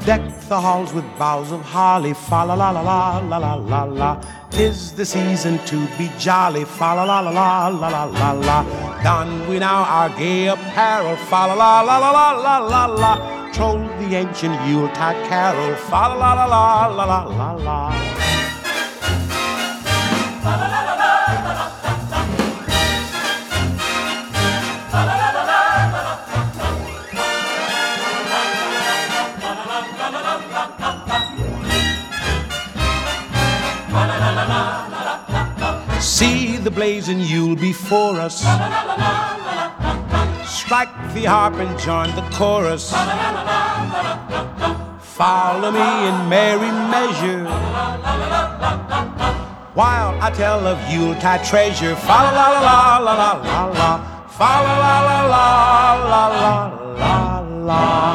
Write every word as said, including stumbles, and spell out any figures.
Deck the halls with boughs of holly, fa la la la la la la la la. 'Tis the season to be jolly, fa la la la la la la la la. Don we now our gay apparel, fa la la la la la la la la. Troll the ancient Yuletide carol, fa la la la la la la la la. See the blazing Yule before us. Strike the harp and join the chorus. Follow me in merry measure while I tell of Yuletide treasure. Fa la la la la la la la. Fa la la la la la la la la.